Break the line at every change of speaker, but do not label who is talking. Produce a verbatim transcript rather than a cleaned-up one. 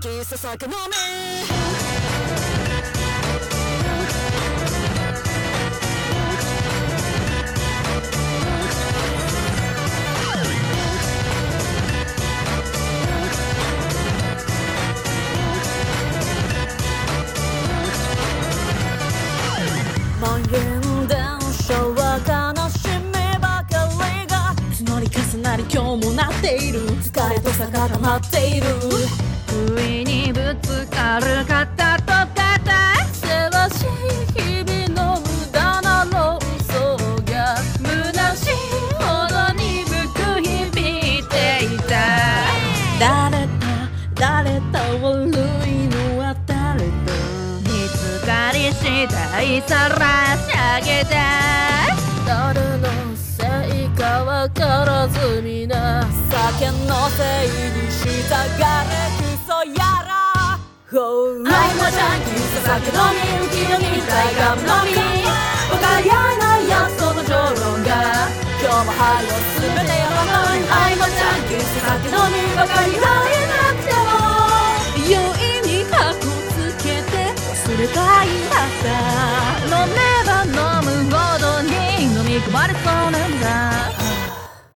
キーさ酒飲め蔓延電車は悲しみばかりが積もり重なり今日もなっている疲れとさが溜まっている
不意にぶつかる肩と肩
せわしい日々の無駄な論争が
虚しいほどにく響いていた
誰だ誰だ悪いのは誰だ
見つかり次第さらし上げた
誰のせいかわからず皆酒のせいに従えクソやらOh
愛もジャンキーさ酒飲み浮き飲み大ガム飲み分かり合えないやつとの評論が
今日もはいよすべてやらない
愛もジャンキーさ酒飲み分かり合えなくても
容易にカッコつけて忘れたいんだった
飲めば飲むほどに飲み込まれそうな